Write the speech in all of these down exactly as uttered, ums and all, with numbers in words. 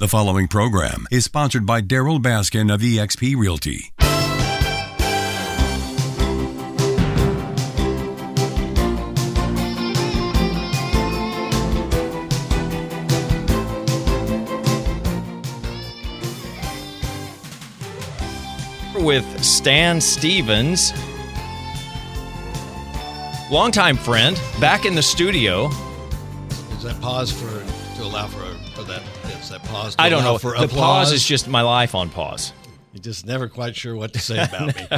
The following program is sponsored by Daryl Baskin of eXp Realty. With Stan Stevens, longtime friend, back in the studio. Is that pause for to allow for, for that? Is that pause? To I don't allow know. For the applause? Pause is just my life on pause. You're just never quite sure what to say about me.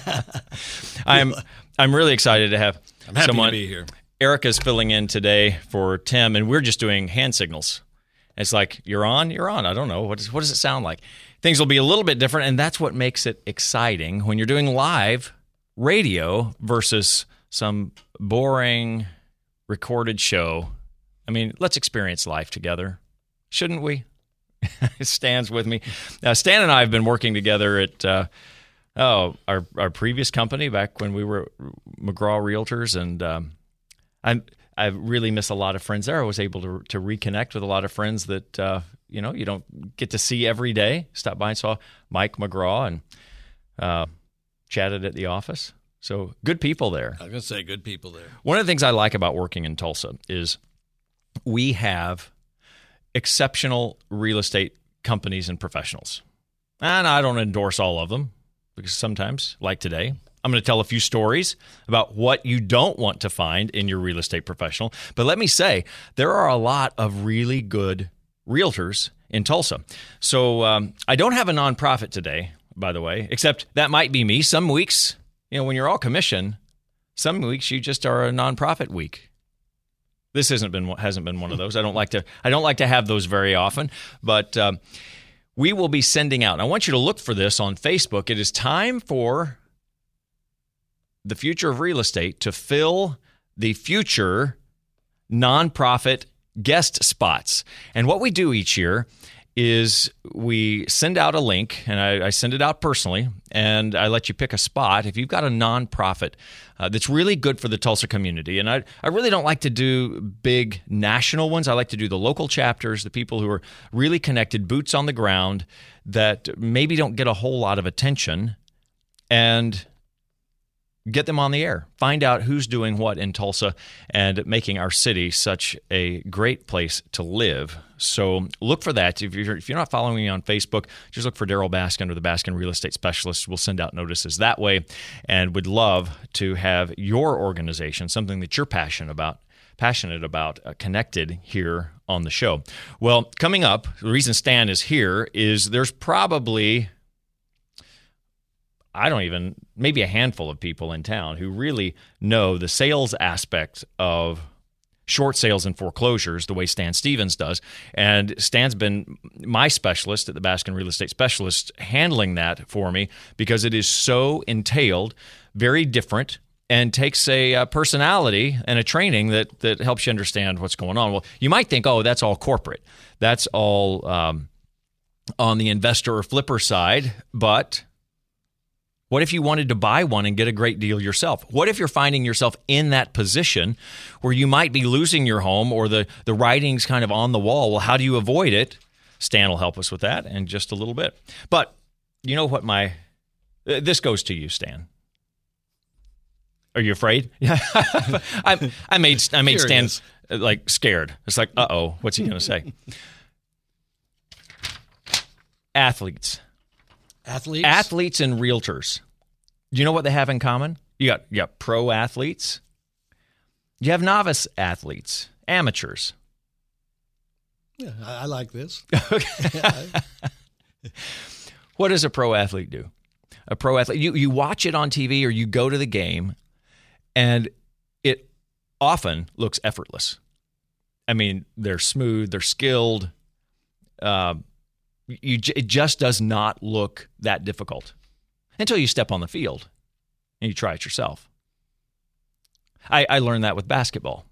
I'm I'm really excited to have I'm happy someone. to be here. Erica's filling in today for Tim, and we're just doing hand signals. It's like, you're on, you're on. I don't know. What does, what does it sound like? Things will be a little bit different, and that's what makes it exciting when you're doing live radio versus some boring recorded show. I mean, let's experience life together, shouldn't we? Stan's with me. Uh, Stan and I have been working together at uh, oh our our previous company back when we were McGraw Realtors, and um, I'm. I really miss a lot of friends there. I was able to to reconnect with a lot of friends that uh, you know you don't get to see every day. Stopped by and saw Mike McGraw and uh, chatted at the office. So good people there. I was going to say good people there. One of the things I like about working in Tulsa is we have exceptional real estate companies and professionals. And I don't endorse all of them because sometimes, like today, I'm going to tell a few stories about what you don't want to find in your real estate professional. But let me say, there are a lot of really good realtors in Tulsa. So um, I don't have a nonprofit today, by the way, except that might be me. Some weeks, you know, when you're all commission, some weeks you just are a nonprofit week. This hasn't been hasn't been one of those. I don't like to I don't like to have those very often, but um, we will be sending out. And I want you to look for this on Facebook. It is time for the future of real estate to fill the future nonprofit guest spots. And what we do each year is we send out a link, and I, I send it out personally, and I let you pick a spot. If you've got a nonprofit uh, that's really good for the Tulsa community, and I, I really don't like to do big national ones. I like to do the local chapters, the people who are really connected, boots on the ground, that maybe don't get a whole lot of attention, and get them on the air. Find out who's doing what in Tulsa and making our city such a great place to live. So look for that. If you're, if you're not following me on Facebook, just look for Daryl Baskin or the Baskin Real Estate Specialist. We'll send out notices that way, and would love to have your organization, something that you're passionate about, passionate about, uh, connected here on the show. Well, coming up, the reason Stan is here is there's probably I don't even, maybe a handful of people in town who really know the sales aspect of short sales and foreclosures the way Stan Stevens does. And Stan's been my specialist at the Baskin Real Estate Specialist, handling that for me because it is so entailed, very different, and takes a, a personality and a training that that helps you understand what's going on. Well, you might think, oh, that's all corporate. That's all um, on the investor or flipper side, but what if you wanted to buy one and get a great deal yourself? What if you're finding yourself in that position where you might be losing your home, or the, the writing's kind of on the wall? Well, how do you avoid it? Stan will help us with that in just a little bit. But you know what my uh, – this goes to you, Stan. Are you afraid? Yeah, I, I made I made Stan uh, like scared. It's like, uh-oh, what's he going to say? Athletes. Athletes? Athletes and realtors. Do you know what they have in common? You got you got pro athletes. You have novice athletes, amateurs. Yeah, I, I like this. Okay. What does a pro athlete do? A pro athlete, you, you watch it on T V or you go to the game, and it often looks effortless. I mean, they're smooth, they're skilled. Uh, You, it just does not look that difficult until you step on the field and you try it yourself. I, I learned that with basketball.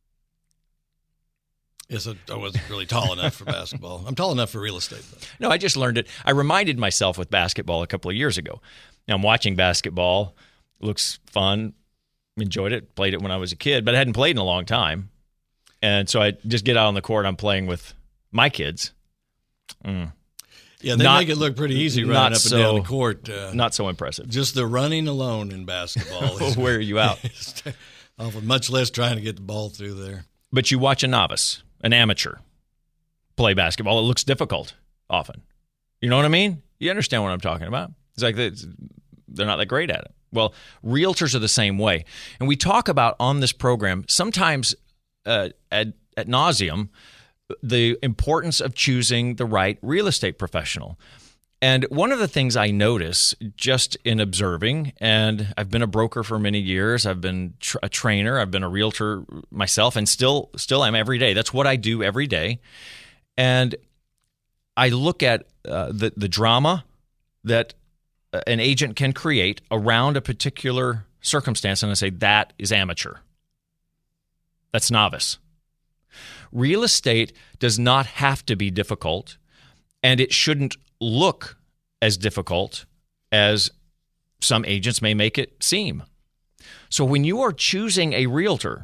Yes, I wasn't really tall enough for basketball. I'm tall enough for real estate, though. No, I just learned it. I reminded myself with basketball a couple of years ago. Now, I'm watching basketball. It looks fun. Enjoyed it. Played it when I was a kid, but I hadn't played in a long time. And so I just get out on the court. I'm playing with my kids. Mm. Yeah, they Not- make it look pretty easy running not up so- and down the court. Uh, Not so impressive. just the running alone in basketball is Where are you out? awful, much less trying to get the ball through there. But you watch a novice, an amateur, play basketball. It looks difficult often. You know what I mean? You understand what I'm talking about? It's like they- they're not that great at it. Well, realtors are the same way. And we talk about on this program, sometimes uh, ad, ad nauseum, the importance of choosing the right real estate professional. And one of the things I notice just in observing, and I've been a broker for many years, I've been tr- a trainer, I've been a realtor myself, and still still am every day. That's what I do every day. And I look at uh, the, the drama that an agent can create around a particular circumstance, and I say that is amateur. That's novice. Real estate does not have to be difficult, and it shouldn't look as difficult as some agents may make it seem. So when you are choosing a realtor,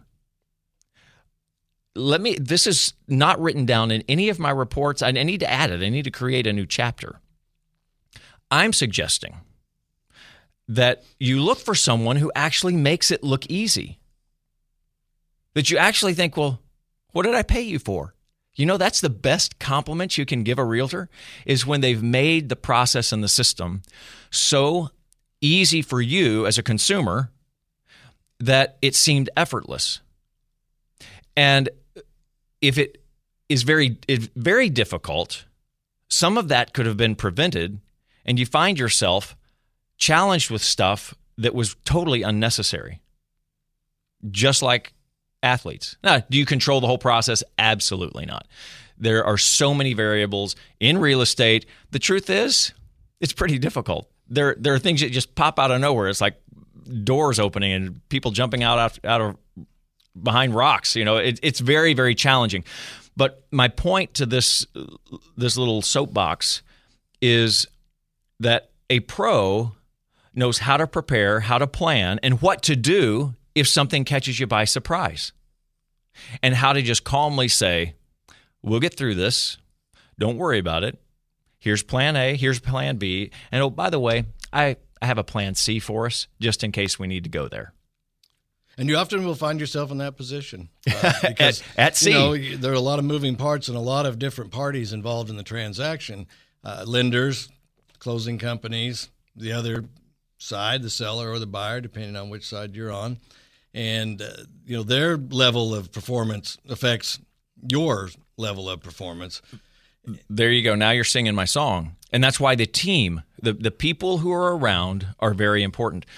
let me, this is not written down in any of my reports. I need to add it. I need to create a new chapter. I'm suggesting that you look for someone who actually makes it look easy. That you actually think, well, what did I pay you for? You know, that's the best compliment you can give a realtor, is when they've made the process and the system so easy for you as a consumer that it seemed effortless. And if it is very, it, very difficult, some of that could have been prevented, and you find yourself challenged with stuff that was totally unnecessary, just like athletes. Now, do you control the whole process? Absolutely not. There are so many variables in real estate. The truth is, it's pretty difficult. There, there are things that just pop out of nowhere. It's like doors opening and people jumping out out, out of behind rocks. You know, it, it's very, very challenging. But my point to this this little soapbox is that a pro knows how to prepare, how to plan, and what to do if something catches you by surprise. And how to just calmly say, we'll get through this. Don't worry about it. Here's plan A, here's plan B. And oh, by the way, I, I have a plan C for us just in case we need to go there. And you often will find yourself in that position. Uh, because, at, at sea. You know, there are a lot of moving parts and a lot of different parties involved in the transaction. Uh, lenders, closing companies, the other side, the seller or the buyer, depending on which side you're on. And, uh, you know, their level of performance affects your level of performance. There you go. Now you're singing my song. And that's why the team, the, the people who are around are very important.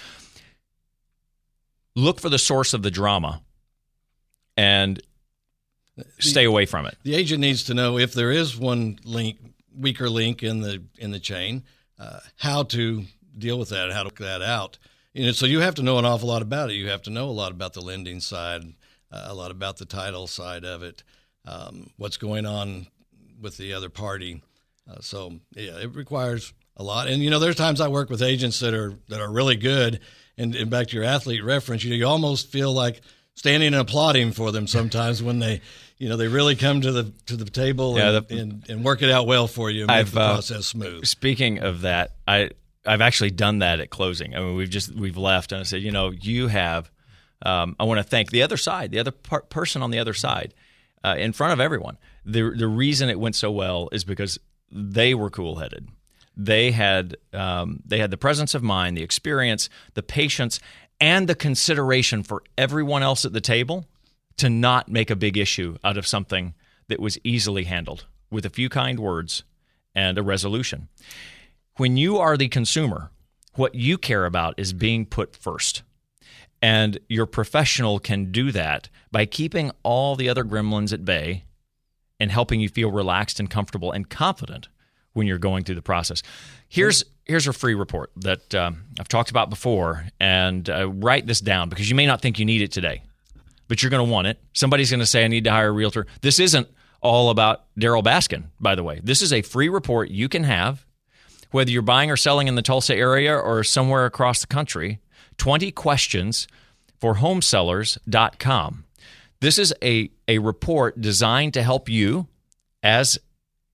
Look for the source of the drama and stay away from it. The agent needs to know if there is one link, weaker link in the in the chain, uh, how to deal with that, how to work that out. You know, so you have to know an awful lot about it. You have to know a lot about the lending side, uh, a lot about the title side of it, um, what's going on with the other party. Uh, so yeah, it requires a lot. And you know, there's times I work with agents that are that are really good. And, and back to your athlete reference, you know, you almost feel like standing and applauding for them sometimes when they, you know, they really come to the to the table and, yeah, the, and, and work it out well for you and make I've, the uh, process smooth. Speaking of that, I I've actually done that at closing. I mean, we've just we've left and I said, you know, you have. Um, I want to thank the other side, the other par- person on the other side, uh, in front of everyone. The the reason it went so well is because they were cool-headed. They had um, they had the presence of mind, the experience, the patience, and the consideration for everyone else at the table to not make a big issue out of something that was easily handled with a few kind words and a resolution. When you are the consumer, what you care about is being put first. And your professional can do that by keeping all the other gremlins at bay and helping you feel relaxed and comfortable and confident when you're going through the process. Here's here's a free report that um, I've talked about before, and uh, write this down because you may not think you need it today, but you're going to want it. Somebody's going to say, I need to hire a realtor. This isn't all about Daryl Baskin, by the way. This is a free report you can have, whether you're buying or selling in the Tulsa area or somewhere across the country. twenty questions for home sellers dot com. This is a, a report designed to help you as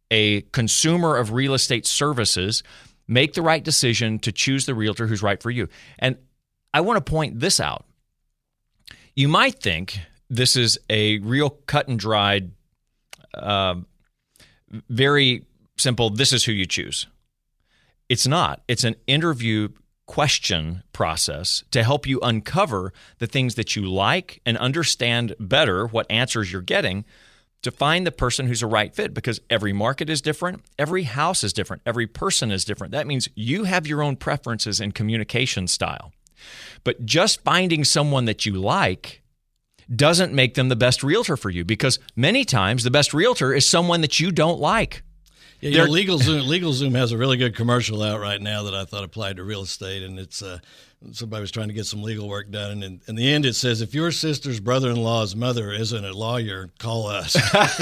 a consumer of real estate services, make the right decision to choose the realtor who's right for you. And I want to point this out. You might think this is a real cut and dried, uh, very simple, this is who you choose. It's not. It's an interview question process to help you uncover the things that you like and understand better what answers you're getting to find the person who's a right fit, because every market is different, every house is different, every person is different. That means you have your own preferences and communication style. But just finding someone that you like doesn't make them the best realtor for you, because many times the best realtor is someone that you don't like. Yeah, you know, LegalZoom, LegalZoom has a really good commercial out right now that I thought applied to real estate, and it's uh, somebody was trying to get some legal work done, and in, in the end it says, if your sister's brother-in-law's mother isn't a lawyer, call us.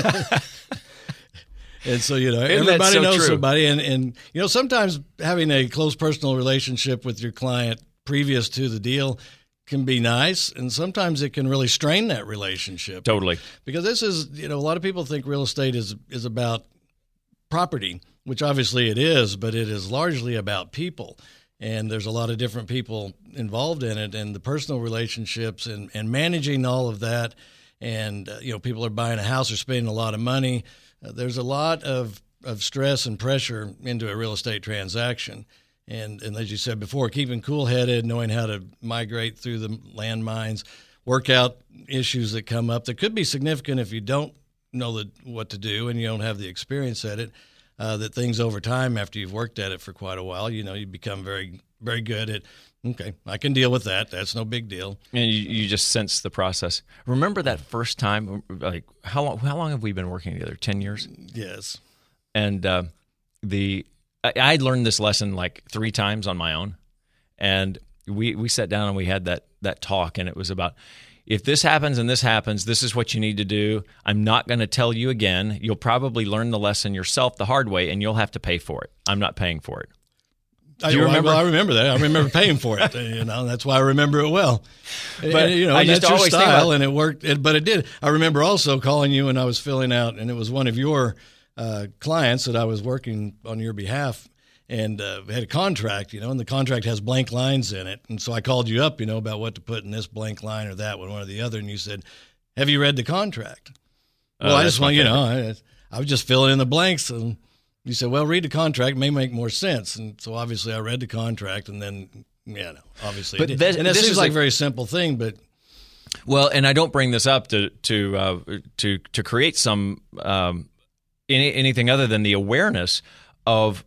And so, you know, Isn't everybody so knows true? somebody, and, and, you know, sometimes having a close personal relationship with your client previous to the deal can be nice, and sometimes it can really strain that relationship. Totally. Because this is, you know, a lot of people think real estate is is about property, which obviously it is, but it is largely about people. And there's a lot of different people involved in it, and the personal relationships and, and managing all of that. And, uh, you know, people are buying a house or spending a lot of money. Uh, there's a lot of, of stress and pressure into a real estate transaction. And, and as you said before, keeping cool-headed, knowing how to migrate through the landmines, work out issues that come up that could be significant if you don't know the, what to do and you don't have the experience at it, uh, that things over time, after you've worked at it for quite a while, you know, you become very, very good at, okay, I can deal with that. That's no big deal. And you, you just sense the process. Remember that first time, like how long, how long have we been working together? ten years? Yes. And uh, the I, I learned this lesson like three times on my own. And we, we sat down and we had that that talk, and it was about, if this happens and this happens, this is what you need to do. I'm not going to tell you again. You'll probably learn the lesson yourself the hard way, and you'll have to pay for it. I'm not paying for it. Do you I, remember? Well, I remember that. I remember paying for it. You know, that's why I remember it well. But and, you know, I and just that's your always think style, about- and it worked. It, but it did. I remember also calling you when I was filling out, and it was one of your uh, clients that I was working on your behalf, and uh, we had a contract, you know, and the contract has blank lines in it. And so I called you up, you know, about what to put in this blank line or that one, one or the other. And you said, have you read the contract? Oh, Well, I that's just my want, you know, favorite. I, I was just filling in the blanks. And you said, well, read the contract, may make more sense. And so obviously I read the contract, and then, yeah, no, obviously. But it did. this- and that this seems is like a- a very simple thing, but Well, and I don't bring this up to to uh, to to create some um, any, anything other than the awareness of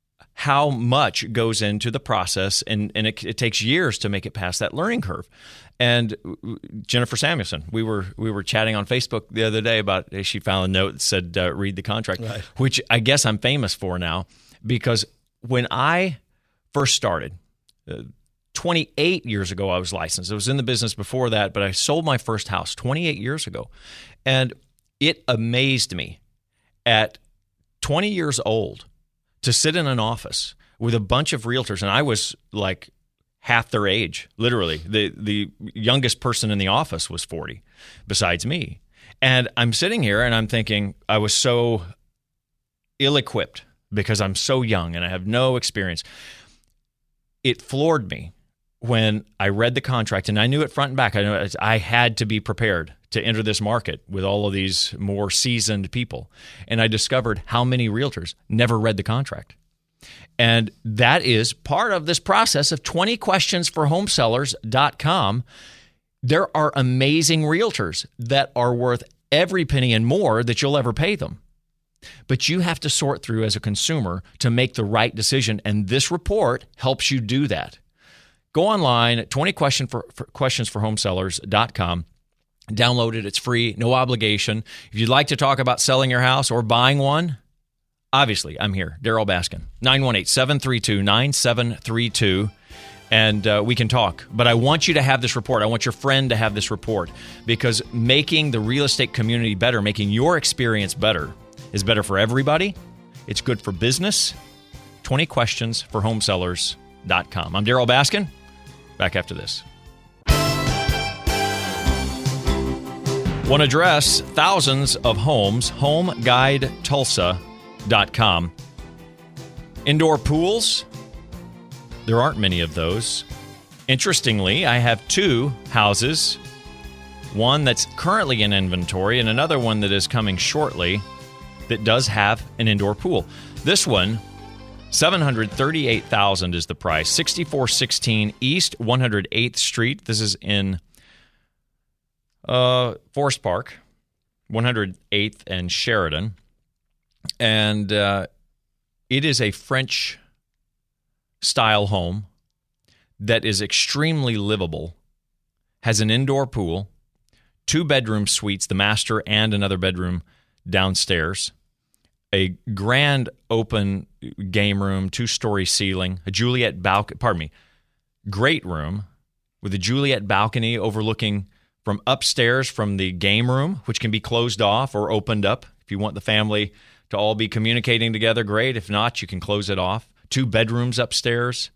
how much goes into the process, and, and it, it takes years to make it past that learning curve. And Jennifer Samuelson, we were we were chatting on Facebook the other day about, she found a note that said, uh, read the contract, Right. which I guess I'm famous for now, because when I first started, uh, twenty-eight years ago, I was licensed. I was in the business before that, but I sold my first house twenty-eight years ago. And it amazed me at twenty years old to sit in an office with a bunch of realtors, and I was like half their age, literally. The the youngest person in the office was forty, besides me. And I'm sitting here and I'm thinking, I was so ill-equipped because I'm so young and I have no experience. It floored me when I read the contract, and I knew it front and back. I know I had to be prepared to enter this market with all of these more seasoned people. And I discovered how many realtors never read the contract. And that is part of this process of twenty questions for home sellers dot com. There are amazing realtors that are worth every penny and more that you'll ever pay them. But you have to sort through as a consumer to make the right decision, and this report helps you do that. Go online, twenty question for, for questions for home sellers dot com. Download it. It's free, no obligation. If you'd like to talk about selling your house or buying one, obviously, I'm here, Daryl Baskin, nine one eight, seven three two, nine seven three two, and uh, we can talk. But I want you to have this report. I want your friend to have this report, because making the real estate community better, making your experience better, is better for everybody. It's good for business. twenty questions for home sellers dot com. I'm Daryl Baskin. Back after this. One address, thousands of homes, Home Guide Tulsa dot com. Indoor pools, there aren't many of those. Interestingly, I have two houses, one that's currently in inventory and another one that is coming shortly that does have an indoor pool. This one, seven hundred thirty-eight thousand dollars is the price, sixty-four sixteen East one hundred eighth Street. This is in uh, Forest Park, one hundred eighth and Sheridan. And uh, it is a French-style home that is extremely livable, has an indoor pool, two bedroom suites, the master and another bedroom downstairs, a grand open game room, two-story ceiling, a Juliet balcony, pardon me, great room with a Juliet balcony overlooking from upstairs from the game room, which can be closed off or opened up. If you want the family to all be communicating together, great. If not, you can close it off. Two bedrooms upstairs.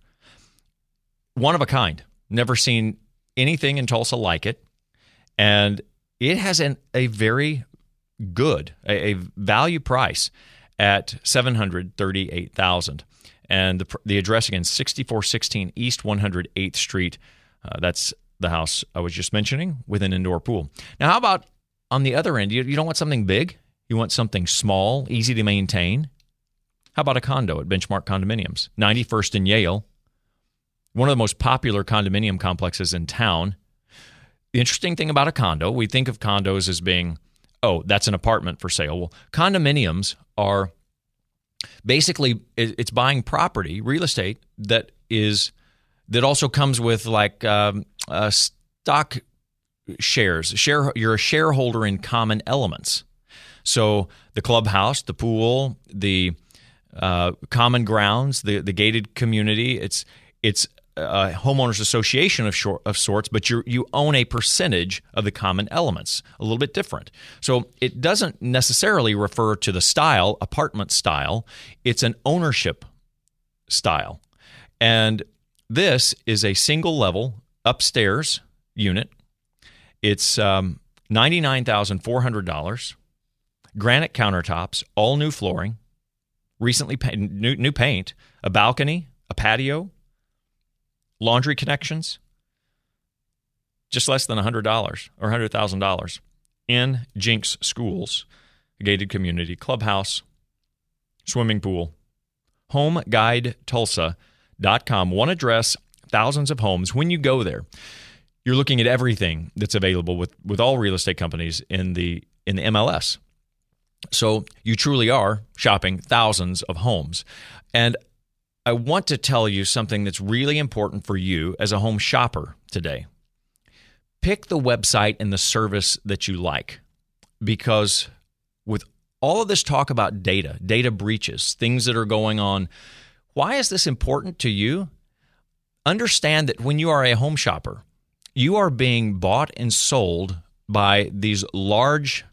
One of a kind. Never seen anything in Tulsa like it. And it has an, a very good, a, a value price at seven hundred thirty-eight thousand dollars. And the, the address again, sixty-four sixteen East one hundred eighth Street. Uh, that's the house I was just mentioning with an indoor pool. Now, how about on the other end? You, you don't want something big? You want something small, easy to maintain? How about a condo at Benchmark Condominiums? ninety-first and Yale. One of the most popular condominium complexes in town. The interesting thing about a condo, we think of condos as being, oh, that's an apartment for sale. Well, condominiums are basically, it's buying property, real estate, that is that also comes with like um, uh, stock shares. Share, you're a shareholder in common elements. So the clubhouse, the pool, the uh, common grounds, the the gated community, it's it's a homeowners association of, short, of sorts, but you you own a percentage of the common elements, a little bit different. So it doesn't necessarily refer to the style, apartment style. It's an ownership style. And this is a single level upstairs unit. It's um, ninety-nine thousand four hundred dollars. Granite countertops, all new flooring, recently pa- new, new paint, a balcony, a patio, laundry connections, just less than one hundred dollars or one hundred thousand dollars in Jinx Schools, a gated community, clubhouse, swimming pool. home guide tulsa dot com. One address, thousands of homes. When you go there, you're looking at everything that's available with, with all real estate companies in the in the M L S. So you truly are shopping thousands of homes. And I want to tell you something that's really important for you as a home shopper today. Pick the website and the service that you like, because with all of this talk about data, data breaches, things that are going on, why is this important to you? Understand that when you are a home shopper, you are being bought and sold by these large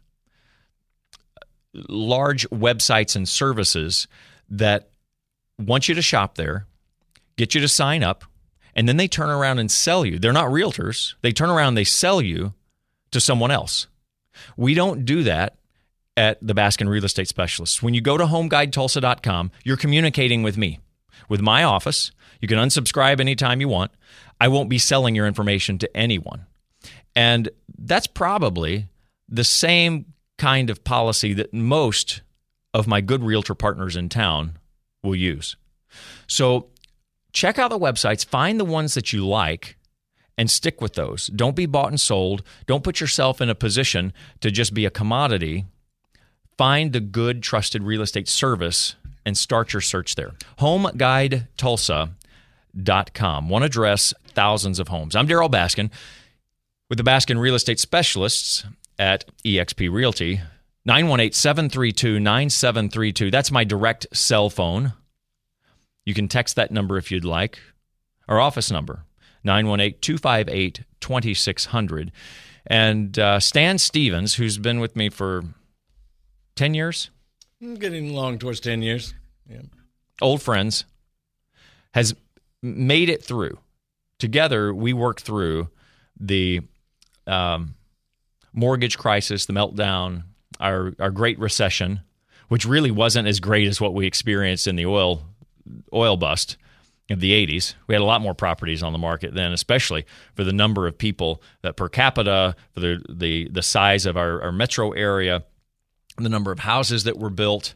large websites and services that want you to shop there, get you to sign up, and then they turn around and sell you. They're not realtors. They turn around and they sell you to someone else. We don't do that at the Baskin Real Estate Specialists. When you go to home guide tulsa dot com, you're communicating with me, with my office. You can unsubscribe anytime you want. I won't be selling your information to anyone. And that's probably the same kind of policy that most of my good realtor partners in town will use. So check out the websites, find the ones that you like, and stick with those. Don't be bought and sold. Don't put yourself in a position to just be a commodity. Find the good, trusted real estate service and start your search there. home guide tulsa dot com. One address, thousands of homes. I'm Darrell Baskin with the Baskin Real Estate Specialists at E X P Realty. nine one eight, seven three two, nine seven three two. That's my direct cell phone. You can text that number if you'd like. Our office number, nine one eight, two five eight, two six zero zero. And uh, Stan Stevens, who's been with me for ten years? I'm getting along towards ten years. Yeah. Old friends, has made it through. Together, we worked through the um, mortgage crisis, the meltdown, our, our Great Recession. which really wasn't as great as what we experienced in the oil oil bust of the eighties. We had a lot more properties on the market then, especially for the number of people that per capita, for the the, the size of our, our metro area, the number of houses that were built.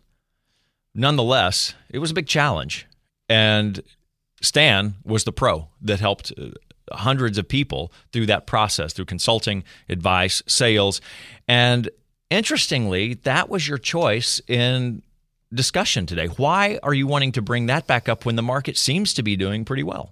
Nonetheless, it was a big challenge. And Stan was the pro that helped hundreds of people through that process, through consulting, advice, sales. And interestingly, that was your choice in discussion today. Why are you wanting to bring that back up when the market seems to be doing pretty well?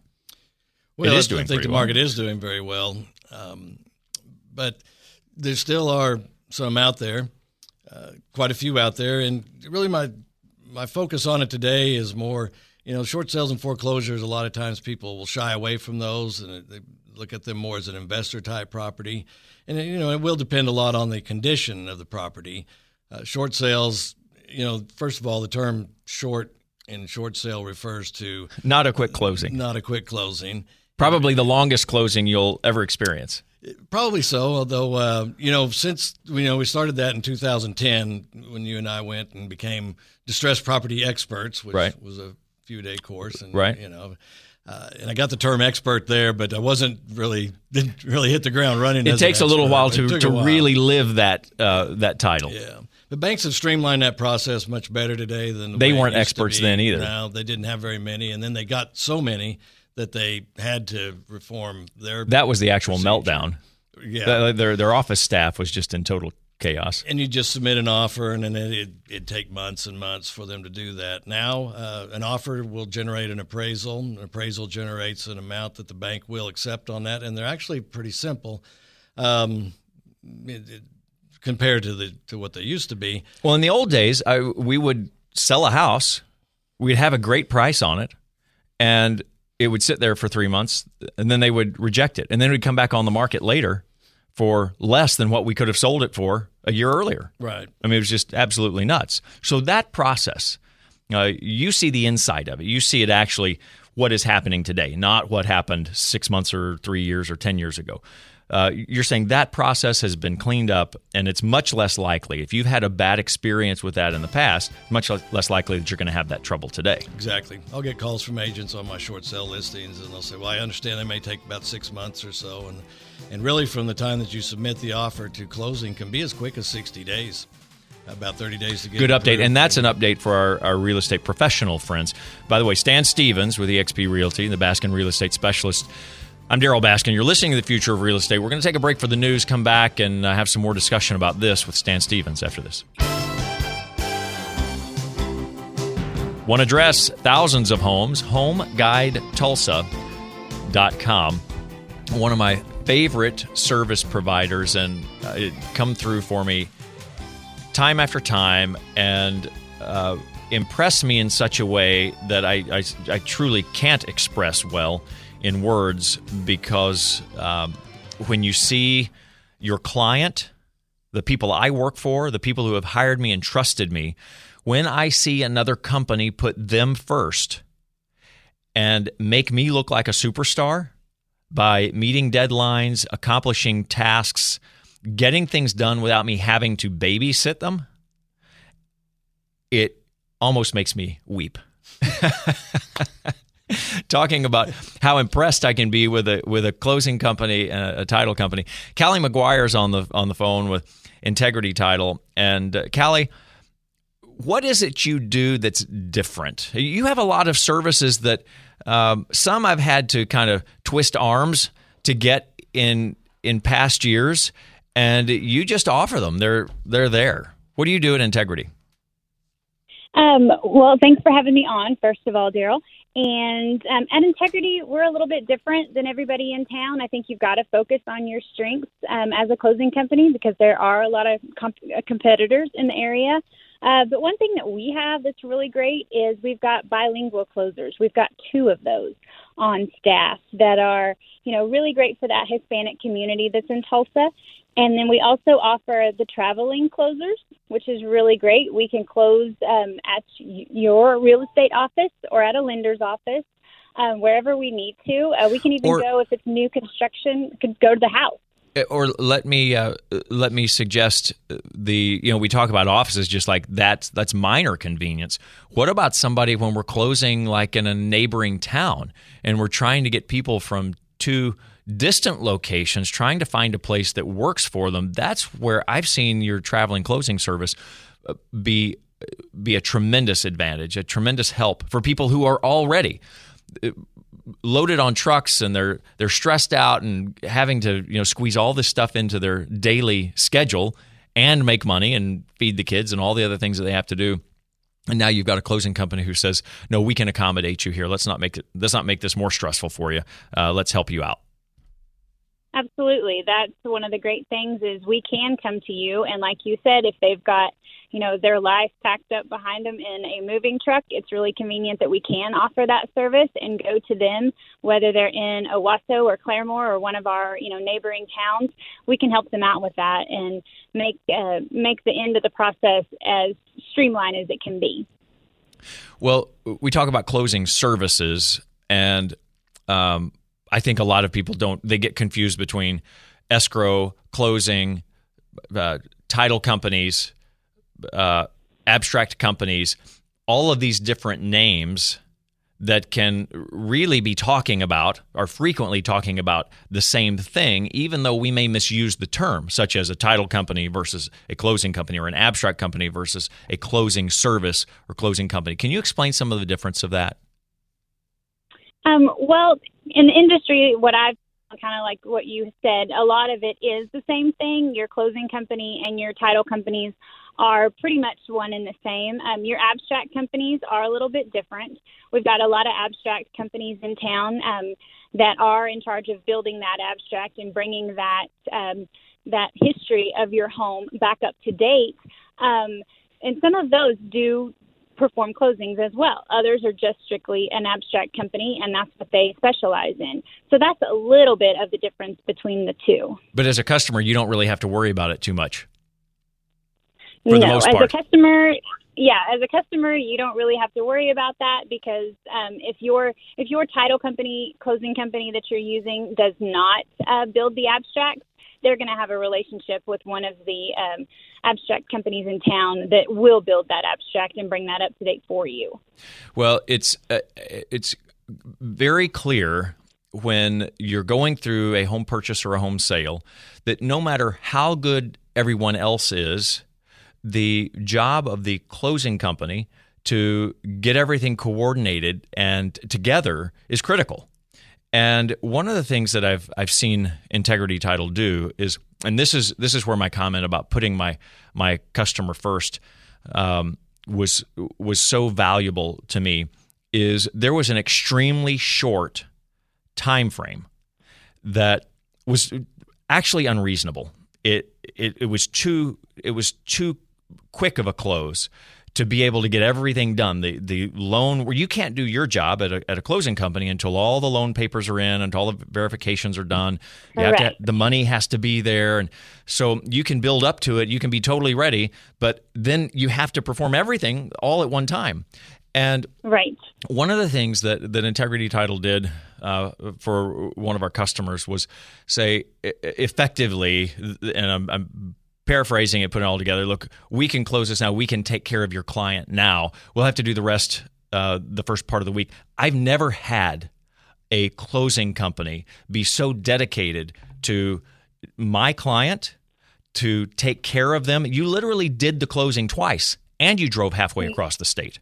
Well, it is I doing think the well. market is doing very well. Um, but there still are some out there, uh, quite a few out there. And really my my focus on it today is more, you know, short sales and foreclosures. A lot of times people will shy away from those and they look at them more as an investor type property. And, you know, it will depend a lot on the condition of the property. Uh, short sales, you know, first of all, the term short in short sale refers to not a quick closing. Not a quick closing. Probably the longest closing you'll ever experience. Probably so, although, uh, you know, since, you know, we started that in two thousand ten when you and I went and became distressed property experts, which right. was a few-day course. And, right. you know, uh, and I got the term expert there, but I wasn't really, didn't really hit the ground running. It as takes an a little expert. while to, to while. really live that uh, that title. Yeah. The banks have streamlined that process much better today than the they way weren't it used experts to be. then either. No, they didn't have very many, and then they got so many that they had to reform their. That was the actual procedure. meltdown. Yeah, their their office staff was just in total chaos. And you just submit an offer, and then it'd, it'd take months and months for them to do that. Now, uh, an offer will generate an appraisal. An appraisal generates an amount that the bank will accept on that, and they're actually pretty simple. Um, it, it, compared to the to what they used to be. Well, in the old days, I, we would sell a house, we'd have a great price on it, and it would sit there for three months, and then they would reject it, and then it would come back on the market later for less than what we could have sold it for a year earlier. Right. I mean, it was just absolutely nuts. So that process, uh, you see the inside of it. You see it actually what is happening today, not what happened six months or three years or ten years ago. Uh, you're saying that process has been cleaned up, and it's much less likely. If you've had a bad experience with that in the past, much less likely that you're going to have that trouble today. Exactly. I'll get calls from agents on my short sale listings, and they'll say, well, I understand they may take about six months or so. And, and really, from the time that you submit the offer to closing can be as quick as sixty days. About thirty days to get Good it update, through. and that's an update for our, our real estate professional friends. By the way, Stan Stevens with eXp Realty, the Baskin Real Estate Specialist. I'm Daryl Baskin. You're listening to The Future of Real Estate. We're going to take a break for the news, come back, and uh, have some more discussion about this with Stan Stevens after this. One address, thousands of homes, home guide tulsa dot com. One of my favorite service providers, and uh, it come through for me time after time and uh, impress me in such a way that I, I, I truly can't express well in words, because um, when you see your client, the people I work for, the people who have hired me and trusted me, when I see another company put them first and make me look like a superstar by meeting deadlines, accomplishing tasks, getting things done without me having to babysit them, it almost makes me weep. Talking about how impressed I can be with a with a closing company and a, a title company. Callie McGuire's on the on the phone with Integrity Title. And uh, Callie, what is it you do that's different? You have a lot of services that um, some I've had to kind of twist arms to get in in past years, and you just offer them. They're they're there. What do you do at Integrity? Um, well, thanks for having me on, first of all, Daryl. And um, at Integrity, we're a little bit different than everybody in town. I think you've got to focus on your strengths um, as a closing company, because there are a lot of comp- competitors in the area. Uh, but one thing that we have that's really great is we've got bilingual closers. We've got two of those on staff that are, you know, really great for that Hispanic community that's in Tulsa. And then we also offer the traveling closers, which is really great. We can close um, at your real estate office or at a lender's office, um, wherever we need to. Uh, we can even or, go, if it's new construction, could go to the house. Or let me uh, let me suggest the you know we talk about offices just like that's that's minor convenience. What about somebody when we're closing like in a neighboring town and we're trying to get people from two distant locations, trying to find a place that works for them? That's where I've seen your traveling closing service be be a tremendous advantage, a tremendous help for people who are already loaded on trucks and they're they're stressed out and having to you know squeeze all this stuff into their daily schedule and make money and feed the kids and all the other things that they have to do. And now you've got a closing company who says, "No, we can accommodate you here. Let's not make it. Let's not make this more stressful for you. Uh, let's help you out." Absolutely. That's one of the great things is we can come to you. And like you said, if they've got, you know, their life packed up behind them in a moving truck, it's really convenient that we can offer that service and go to them, whether they're in Owasso or Claremore or one of our, you know, neighboring towns. We can help them out with that and make uh, make the end of the process as streamlined as it can be. Well, we talk about closing services, and um, I think a lot of people don't, they get confused between escrow, closing, uh, title companies, uh, abstract companies, all of these different names that can really be talking about, or frequently talking about the same thing, even though we may misuse the term, such as a title company versus a closing company, or an abstract company versus a closing service or closing company. Can you explain some of the difference of that? Um, well, in the industry, what I've kind of like what you said, a lot of it is the same thing. Your closing company and your title companies are pretty much one and the same. Um, your abstract companies are a little bit different. We've got a lot of abstract companies in town um, that are in charge of building that abstract and bringing that um, that history of your home back up to date. Um, and some of those do perform closings as well. Others are just strictly an abstract company, and that's what they specialize in. So that's a little bit of the difference between the two. But as a customer, you don't really have to worry about it too much. For no, the most as part. a customer, yeah, as a customer, you don't really have to worry about that because um, if your if your title company, closing company that you're using does not uh, build the abstracts, they're going to have a relationship with one of the um, abstract companies in town that will build that abstract and bring that up to date for you. Well, it's uh, it's very clear when you're going through a home purchase or a home sale that no matter how good everyone else is, the job of the closing company to get everything coordinated and together is critical. And one of the things that I've I've seen Integrity Title do is, and this is this is where my comment about putting my my customer first um, was was so valuable to me, is there was an extremely short time frame that was actually unreasonable. It it, it was too it was too quick of a close to be able to get everything done. The the loan, where you can't do your job at a, at a closing company until all the loan papers are in, until all the verifications are done. You have to, the money has to be there. And so you can build up to it. You can be totally ready, but then you have to perform everything all at one time. And right. one of the things that, that Integrity Title did uh, for one of our customers was say effectively, and I'm, I'm paraphrasing it, putting it all together, look, we can close this now. We can take care of your client now. We'll have to do the rest uh, the first part of the week. I've never had a closing company be so dedicated to my client to take care of them. You literally did the closing twice, and you drove halfway across the state.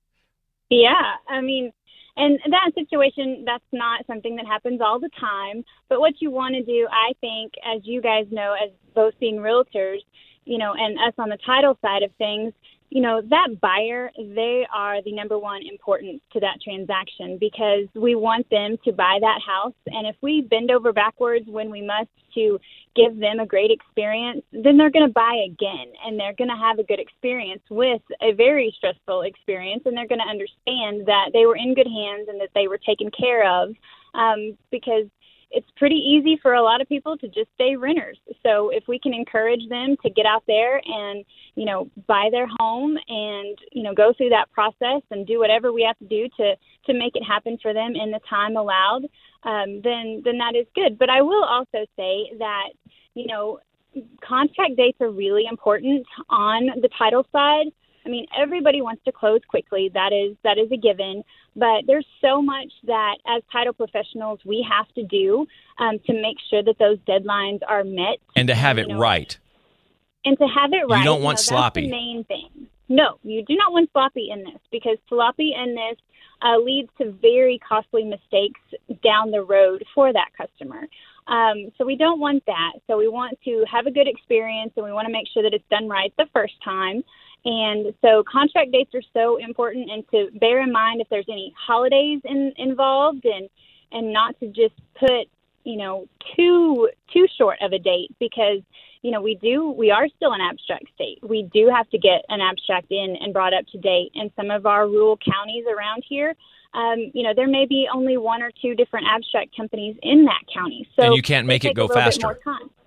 Yeah, I mean, and that situation, that's not something that happens all the time. But what you want to do, I think, as you guys know, as both being realtors, you know, and us on the title side of things, you know, that buyer, they are the number one importance to that transaction because we want them to buy that house. And if we bend over backwards when we must to give them a great experience, then they're going to buy again and they're going to have a good experience with a very stressful experience. And they're going to understand that they were in good hands and that they were taken care of um, because it's pretty easy for a lot of people to just stay renters. So if we can encourage them to get out there and, you know, buy their home and, you know, go through that process and do whatever we have to do to, to make it happen for them in the time allowed, um, then, then that is good. But I will also say that you know, contract dates are really important on the title side. I mean, everybody wants to close quickly. That is that is a given. But there's so much that as title professionals we have to do um, to make sure that those deadlines are met. And to have it know, right. And to have it right. You don't want you know, sloppy. That's the main thing. No, you do not want sloppy in this, because sloppy in this uh, leads to very costly mistakes down the road for that customer. Um, so we don't want that. So we want to have a good experience, and we want to make sure that it's done right the first time. And so contract dates are so important, and to bear in mind if there's any holidays in, involved, and, and not to just put, you know, too too short of a date, because, you know, we do we are still an abstract state. We do have to get an abstract in and brought up to date. And some of our rural counties around here, um, you know, there may be only one or two different abstract companies in that county. So and you can't make it go faster.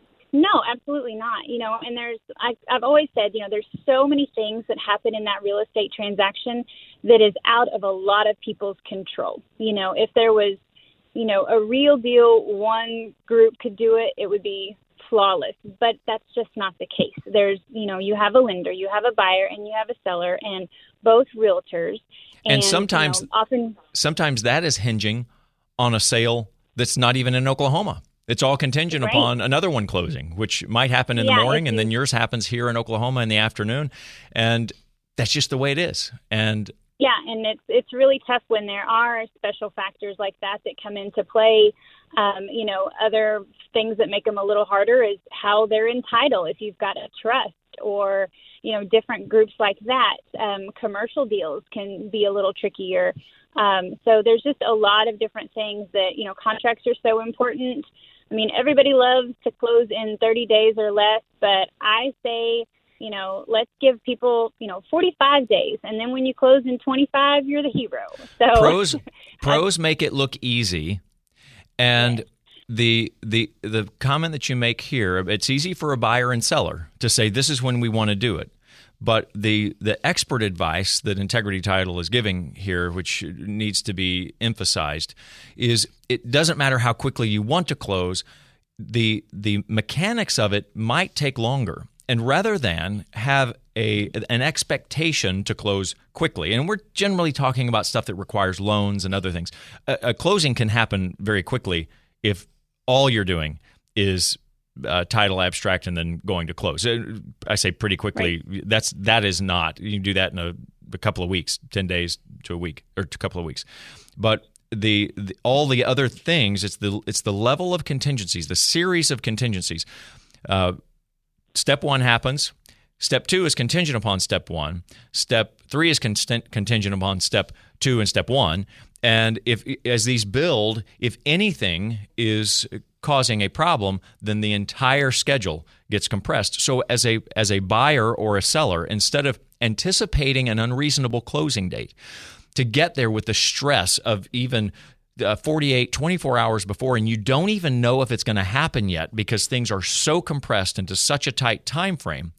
No, absolutely not. You know, and there's, I, I've always said, you know, there's so many things that happen in that real estate transaction that is out of a lot of people's control. You know, if there was, you know, a real deal, one group could do it, it would be flawless. But that's just not the case. There's, you know, you have a lender, you have a buyer, and you have a seller, and both realtors. And, and sometimes, you know, often, sometimes that is hinging on a sale that's not even in Oklahoma. It's all contingent right. upon another one closing, which might happen in yeah, the morning, and then yours happens here in Oklahoma in the afternoon. And that's just the way it is. And yeah, and it's it's really tough when there are special factors like that that come into play. Um, you know, other things that make them a little harder is how they're entitled. If you've got a trust or, you know, different groups like that, um, commercial deals can be a little trickier. Um, so there's just a lot of different things that, you know, contracts are so important. I mean, everybody loves to close in thirty days or less, but I say, you know, let's give people, you know, forty-five days. And then when you close in twenty-five, you're the hero. So pros, pros make it look easy. And the the the comment that you make here, it's easy for a buyer and seller to say, this is when we want to do it. But the the expert advice that Integrity Title is giving here, which needs to be emphasized, is it doesn't matter how quickly you want to close, the the mechanics of it might take longer. And rather than have a an expectation to close quickly, and we're generally talking about stuff that requires loans and other things, a, a closing can happen very quickly if all you're doing is Uh, title abstract and then going to close. I say pretty quickly. Right. That's that is not. You can do that in a, a couple of weeks, ten days to a week, or a couple of weeks. But the, the all the other things, it's the it's the level of contingencies, the series of contingencies. Uh, step one happens. Step two is contingent upon step one. Step three is con- contingent upon step two and step one. And if as these build, if anything is causing a problem, then the entire schedule gets compressed. So as a as a buyer or a seller, instead of anticipating an unreasonable closing date, to get there with the stress of even uh, forty-eight, twenty-four hours before, and you don't even know if it's going to happen yet because things are so compressed into such a tight time frame,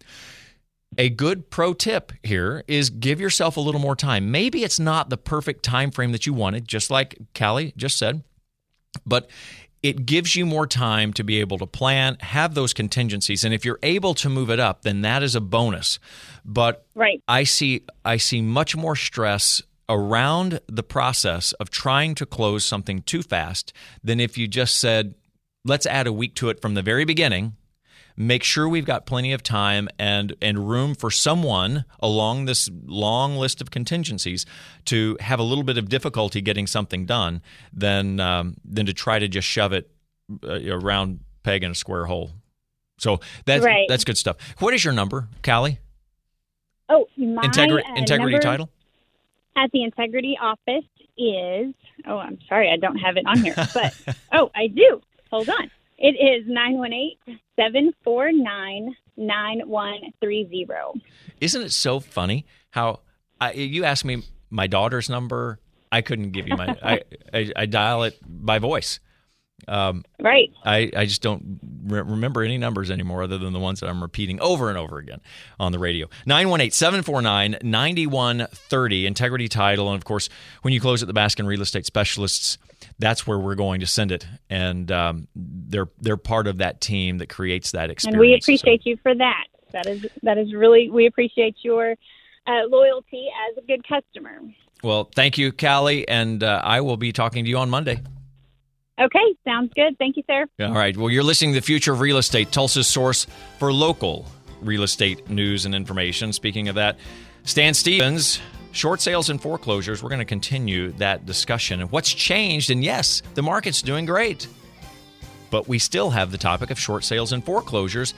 a good pro tip here is give yourself a little more time. Maybe it's not the perfect time frame that you wanted, just like Callie just said, but it gives you more time to be able to plan, have those contingencies, and if you're able to move it up, then that is a bonus. But right. I see I see much more stress around the process of trying to close something too fast than if you just said, let's add a week to it from the very beginning. Make sure we've got plenty of time and and room for someone along this long list of contingencies to have a little bit of difficulty getting something done than um, than to try to just shove it uh, a round peg in a square hole. So that's right. that's good stuff. What is your number, Callie? Oh, my Integri- uh, Integrity number Title? At the Integrity office is, oh, I'm sorry, I don't have it on here, but, oh, I do. Hold on. It is nine one eight, seven four nine, nine one three zero. Isn't it so funny how I, you asked me my daughter's number? I couldn't give you my. I, I I dial it by voice Um, Right. I, I just don't re- remember any numbers anymore other than the ones that I'm repeating over and over again on the radio. nine one eight, seven four nine, nine one three zero, Integrity Title. And, of course, when you close at the Baskin Real Estate Specialists, that's where we're going to send it. And um, they're they're part of that team that creates that experience. And we appreciate so. you for that. That is that is really, we appreciate your uh, loyalty as a good customer. Well, thank you, Callie, and uh, I will be talking to you on Monday. Okay, sounds good. Thank you, sir. All right. Well, you're listening to The Future of Real Estate, Tulsa's source for local real estate news and information. Speaking of that, Stan Stevens, short sales and foreclosures. We're going to continue that discussion. And what's changed? And yes, the market's doing great. But we still have the topic of short sales and foreclosures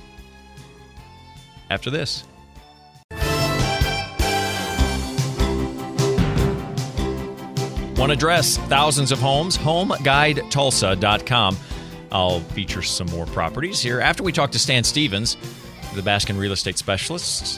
after this. One address, thousands of homes, home guide tulsa dot com. I'll feature some more properties here after we talk to Stan Stevens, the Baskin Real Estate Specialists.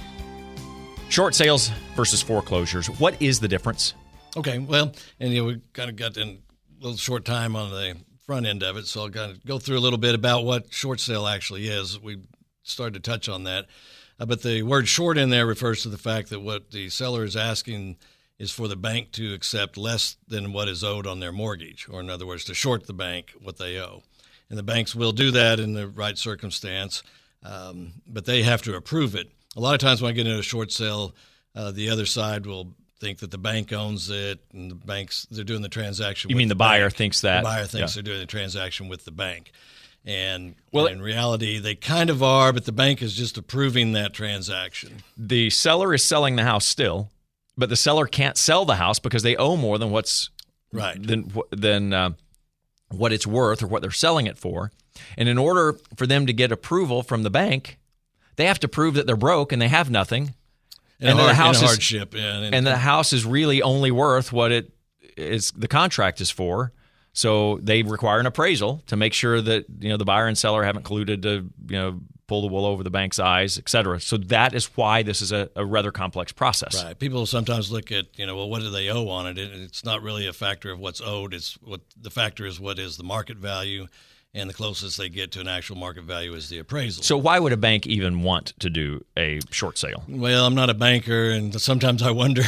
Short sales versus foreclosures. What is the difference? Okay, well, and you know, we kind of got in a little short time on the front end of it, so I'll kind of go through a little bit about what short sale actually is. We started to touch on that, uh, but the word short in there refers to the fact that what the seller is asking is for the bank to accept less than what is owed on their mortgage, or in other words, to short the bank what they owe. And the banks will do that in the right circumstance, um, but they have to approve it. A lot of times when I get into a short sale, uh, the other side will think that the bank owns it, and the banks, they're doing the transaction You with mean the, the buyer bank. thinks that? The buyer thinks yeah. they're doing the transaction with the bank. And well, in reality, they kind of are, but the bank is just approving that transaction. The seller is selling the house still, but the seller can't sell the house because they owe more than what's right than than uh, what it's worth or what they're selling it for. And in order for them to get approval from the bank, they have to prove that they're broke and they have nothing, and, and hard, the house and is hardship, yeah, and, and the house is really only worth what it is the contract is for. So they require an appraisal to make sure that you know the buyer and seller haven't colluded to you know pull the wool over the bank's eyes, et cetera. So that is why this is a, a rather complex process. Right. People sometimes look at, you know, well, what do they owe on it? it? It's not really a factor of what's owed. It's what the factor is what is the market value, and the closest they get to an actual market value is the appraisal. So why would a bank even want to do a short sale? Well, I'm not a banker, and sometimes I wonder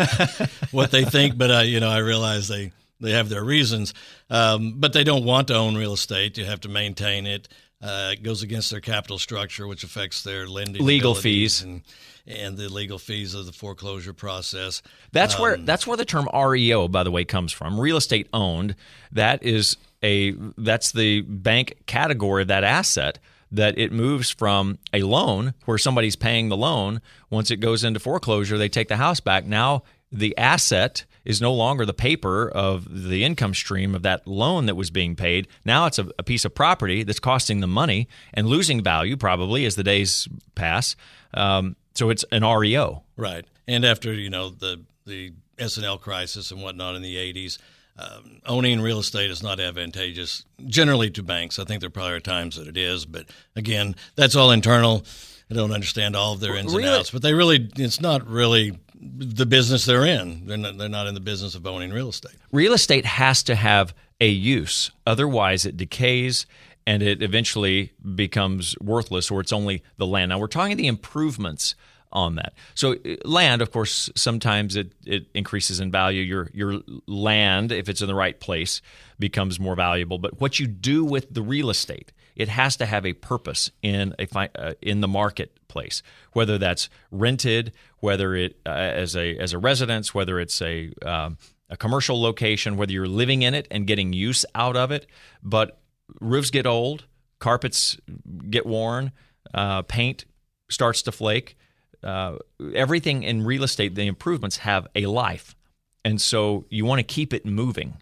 what they think, but I, you know, I realize they, they have their reasons. Um, but they don't want to own real estate. You have to maintain it. Uh, it goes against their capital structure, which affects their lending legal fees and, and the legal fees of the foreclosure process. That's um, where that's where the term R E O, by the way, comes from. Real estate owned. That is a that's the bank category of that asset. That it moves from a loan where somebody's paying the loan. Once it goes into foreclosure, they take the house back. Now the asset is no longer the paper of the income stream of that loan that was being paid. Now it's a, a piece of property that's costing them money and losing value probably as the days pass. Um, so it's an R E O. Right. And after, you know, the, the S and L crisis and whatnot in the eighties, um, owning real estate is not advantageous generally to banks. I think there probably are times that it is. But, again, that's all internal. I don't understand all of their ins really? and outs. But they really – it's not really – the business they're in. They're not, they're not in the business of owning real estate. Real estate has to have a use. Otherwise, it decays and it eventually becomes worthless, or it's only the land. Now, we're talking the improvements on that. So land, of course, sometimes it, it increases in value. Your your land, if it's in the right place, becomes more valuable. But what you do with the real estate, it has to have a purpose in a uh, in the marketplace, whether that's rented, whether it uh, as a as a residence, whether it's a um, a commercial location, whether you're living in it and getting use out of it. But roofs get old, carpets get worn, uh, paint starts to flake. Uh, everything in real estate, the improvements have a life, and so you want to keep it moving.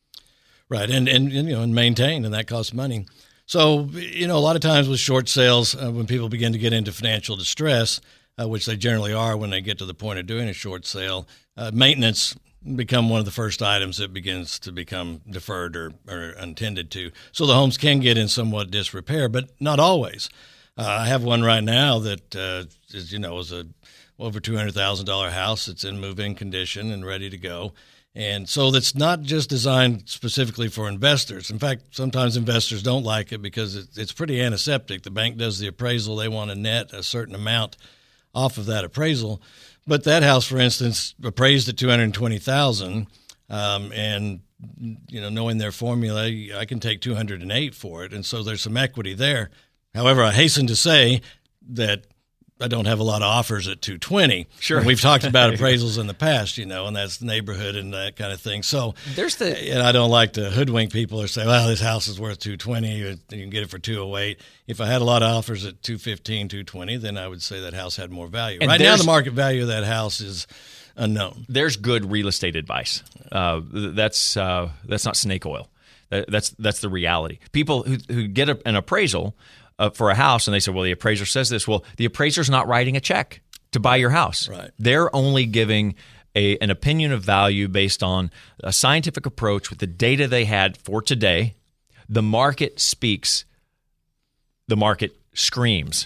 Right, and, and, and you know, and maintain, and that costs money. So, you know, a lot of times with short sales, uh, when people begin to get into financial distress, uh, which they generally are when they get to the point of doing a short sale, uh, maintenance become one of the first items that begins to become deferred or, or untended to. So the homes can get in somewhat disrepair, but not always. Uh, I have one right now that, uh, is, you know, is a over two hundred thousand dollars house that's in move-in condition and ready to go. And so that's not just designed specifically for investors. In fact, sometimes investors don't like it because it's pretty antiseptic. The bank does the appraisal. They want to net a certain amount off of that appraisal. But that house, for instance, appraised at two hundred twenty thousand dollars, um, and you know, knowing their formula, I can take two hundred eight for it. And so there's some equity there. However, I hasten to say that I don't have a lot of offers at two twenty. Sure. And we've talked about appraisals in the past, you know, and that's the neighborhood and that kind of thing. So there's the, and I don't like to hoodwink people or say, well, this house is worth two twenty, you can get it for two oh eight. If I had a lot of offers at two fifteen, two twenty, then I would say that house had more value. And right now, the market value of that house is unknown. There's good real estate advice. Uh, that's uh, that's not snake oil. That, that's that's the reality. People who who get a, an appraisal Uh, for a house, and they say, well, the appraiser says this. Well, the appraiser's not writing a check to buy your house. Right. They're only giving a, an opinion of value based on a scientific approach with the data they had for today. The market speaks. The market screams.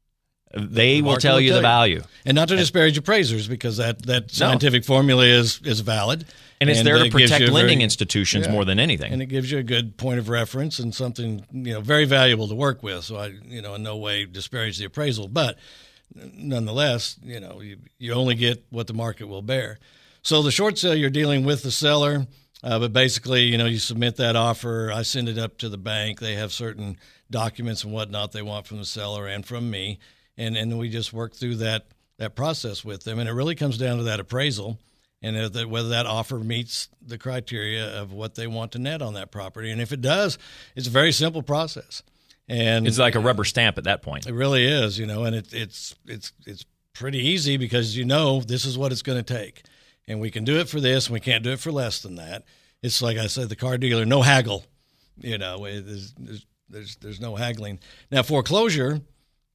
They The will tell will you tell the you. value. And not to disparage appraisers, because that, that scientific no. formula is, is valid. And it's there to it gives protect you a lending very, institutions yeah, more than anything. And it gives you a good point of reference and something, you know, very valuable to work with. So I, you know, in no way disparage the appraisal, but nonetheless, you know, you, you only get what the market will bear. So the short sale, you're dealing with the seller, uh, but basically, you know, you submit that offer. I send it up to the bank. They have certain documents and whatnot they want from the seller and from me. And and we just work through that that process with them. And it really comes down to that appraisal and whether that offer meets the criteria of what they want to net on that property. And if it does, it's a very simple process. And it's like a rubber stamp at that point. It really is, you know, and it, it's it's it's pretty easy because you know this is what it's going to take. And we can do it for this, and we can't do it for less than that. It's like I said, the car dealer, no haggle. You know, there's there's there's, there's no haggling. Now, foreclosure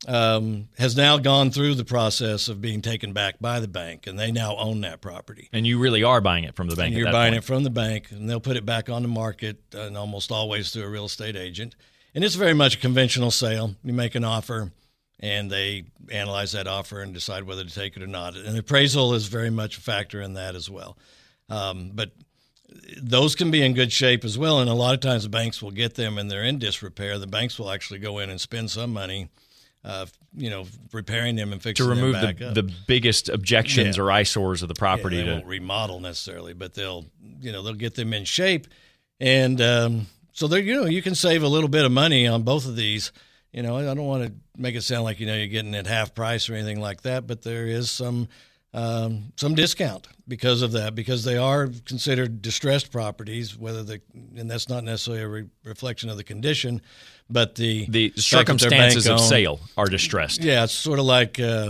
um, has now gone through the process of being taken back by the bank, and they now own that property. And you really are buying it from the bank. And at you're that buying point. it from the bank, and they'll put it back on the market, uh, and almost always through a real estate agent. And it's very much a conventional sale. You make an offer, and they analyze that offer and decide whether to take it or not. And appraisal is very much a factor in that as well. Um, but those can be in good shape as well, and a lot of times the banks will get them and they're in disrepair. The banks will actually go in and spend some money Uh, you know, repairing them and fixing to remove them back the, up. the biggest objections Yeah. or eyesores of the property. Yeah, they to, won't remodel necessarily, but they'll, you know, they'll get them in shape, and um, so there, you know, you can save a little bit of money on both of these. You know, I don't want to make it sound like you know you're getting it half price or anything like that, but there is some um, some discount because of that, because they are considered distressed properties. Whether the and that's not necessarily a re- reflection of the condition. But the the fact circumstances that of bank-owned- sale are distressed. Yeah, it's sort of like uh,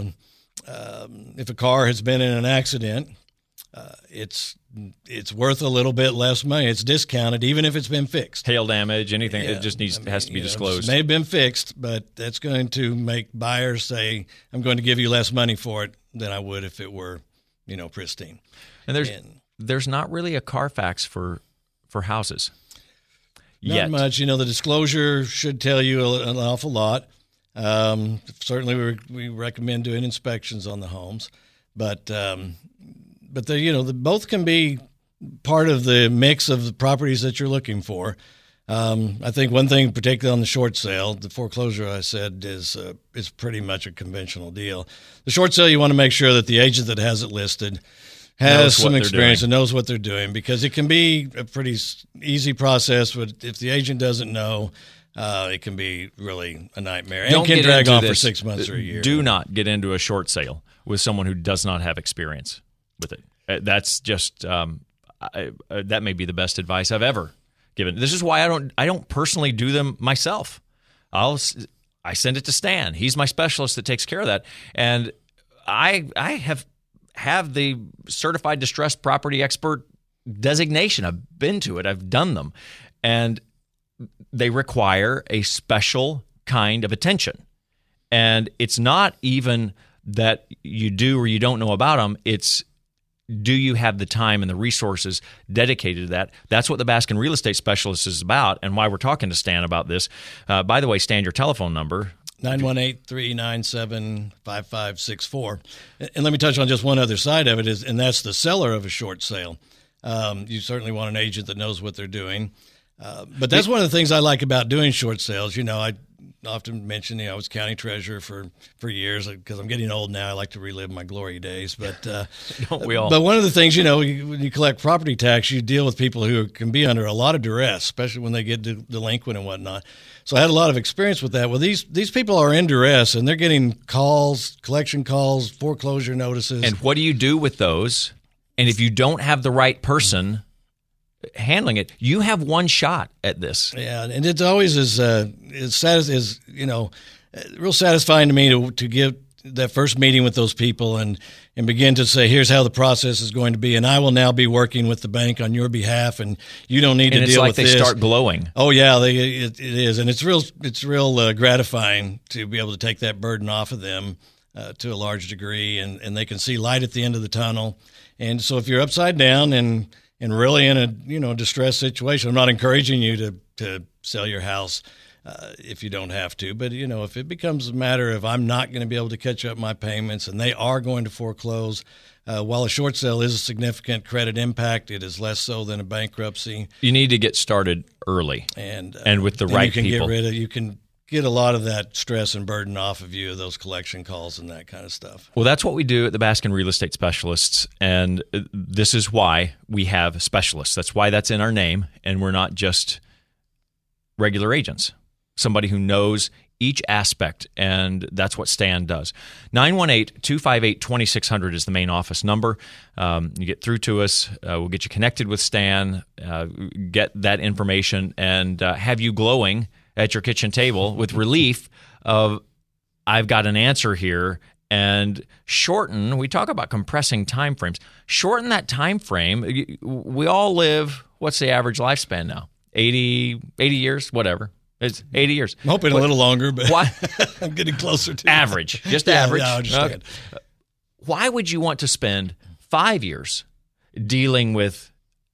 um, if a car has been in an accident, uh, it's it's worth a little bit less money. It's discounted, even if it's been fixed. Hail damage, anything, Yeah, it just needs I mean, has to be you know, disclosed. It may have been fixed, but that's going to make buyers say, "I'm going to give you less money for it than I would if it were, you know, pristine." And there's And- there's not really a Carfax for for houses. Not Yet. much. You know, the disclosure should tell you an awful lot. Um, certainly, we, we recommend doing inspections on the homes, but um, but the you know the both can be part of the mix of the properties that you're looking for. Um, I think one thing, particularly on the short sale, the foreclosure I said is uh, is pretty much a conventional deal. The short sale, you want to make sure that the agent that has it listed Knows has what some they're experience doing. and knows what they're doing, because it can be a pretty s- easy process, but if the agent doesn't know, uh, it can be really a nightmare and Don't can get drag into on for this. six months or a year. Do not get into a short sale with someone who does not have experience with it. Uh, That's just um, I, uh, that may be the best advice I've ever given. This is why I don't I don't personally do them myself. I'll s- I send it to Stan. He's my specialist that takes care of that, and I I have have the certified distressed property expert designation. I've been to it. I've done them, and they require a special kind of attention. And it's not even that you do or you don't know about them. It's, do you have the time and the resources dedicated to that? That's what the Baskin Real Estate Specialist is about, and why we're talking to Stan about this. Uh, by the way, Stan, your telephone number. nine one eight, three nine seven, five five six four. And let me touch on just one other side of it, is, and that's the seller of a short sale. Um, you certainly want an agent that knows what they're doing. Uh, but that's one of the things I like about doing short sales. You know, I often mention, you know, I was county treasurer for, for years because I'm getting old now. I like to relive my glory days. But uh, Don't we all? But one of the things, you know, when you collect property tax, you deal with people who can be under a lot of duress, especially when they get de- delinquent and whatnot. So I had a lot of experience with that. Well, these these people are in duress, and they're getting calls, collection calls, foreclosure notices. And what do you do with those? And if you don't have the right person handling it, you have one shot at this. Yeah, and it's always as uh, as satis- as you know, real satisfying to me to to give that first meeting with those people and and begin to say, here's how the process is going to be, and I will now be working with the bank on your behalf, and you don't need and to it's deal like with they this. start glowing. Oh yeah, they, it, it is, and it's real it's real uh, gratifying to be able to take that burden off of them uh, to a large degree, and and they can see light at the end of the tunnel. And so if you're upside down and and really in a you know distressed situation, I'm not encouraging you to to sell your house uh, if you don't have to. But you know, if it becomes a matter of I'm not going to be able to catch up my payments and they are going to foreclose, uh, while a short sale is a significant credit impact, it is less so than a bankruptcy. You need to get started early, and uh, and with the and right you can people. Get rid of you can. get a lot of that stress and burden off of you, those collection calls and that kind of stuff. Well, that's what we do at the Baskin Real Estate Specialists, and this is why we have specialists. That's why that's in our name, and we're not just regular agents. Somebody who knows each aspect, and that's what Stan does. nine one eight, two five eight, two six zero zero is the main office number. Um, you get through to us. Uh, we'll get you connected with Stan, uh, get that information, and uh, have you glowing at your kitchen table with relief of, I've got an answer here, and shorten. We talk about compressing time frames. Shorten that time frame. We all live, what's the average lifespan now? eighty, eighty years, whatever. It's eighty years. I'm hoping But a little longer, but why? I'm getting closer to Average, just Yeah, average. yeah, I understand. Okay. Why would you want to spend five years dealing with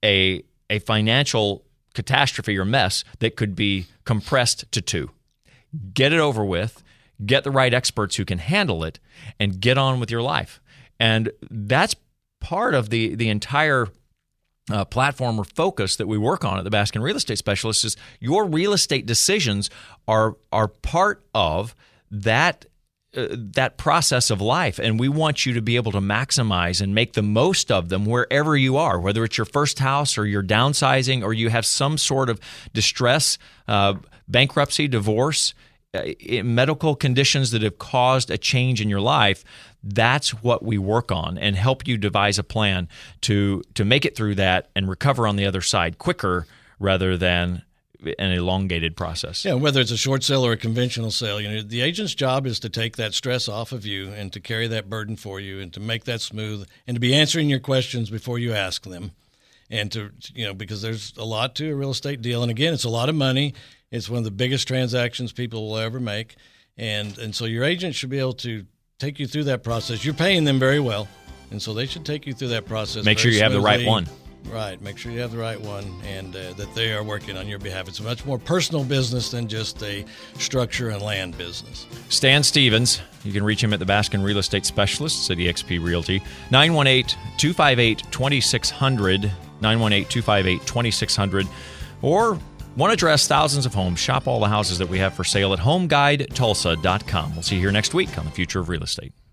a a financial catastrophe or mess that could be compressed to two? Get it over with, get the right experts who can handle it, and get on with your life. And that's part of the the entire uh, platform or focus that we work on at the Baskin Real Estate Specialists is your real estate decisions are are part of that Uh, that process of life, and we want you to be able to maximize and make the most of them wherever you are, whether it's your first house or you're downsizing or you have some sort of distress, uh, bankruptcy, divorce, uh, medical conditions that have caused a change in your life. That's what we work on and help you devise a plan to to make it through that and recover on the other side quicker rather than an elongated process. Yeah, whether it's a short sale or a conventional sale, you know, the agent's job is to take that stress off of you and to carry that burden for you and to make that smooth and to be answering your questions before you ask them. And to, you know, because there's a lot to a real estate deal. And again, it's a lot of money. It's one of the biggest transactions people will ever make. And, and so your agent should be able to take you through that process. You're paying them very well. And so they should take you through that process. Make sure you have the right one. Right. Make sure you have the right one and uh, that they are working on your behalf. It's a much more personal business than just a structure and land business. Stan Stevens, you can reach him at the Baskin Real Estate Specialists at E X P Realty. nine one eight, two five eight, two six zero zero, nine one eight, two five eight, two six zero zero, or want to address thousands of homes. Shop all the houses that we have for sale at home guide tulsa dot com. We'll see you here next week on The Future of Real Estate.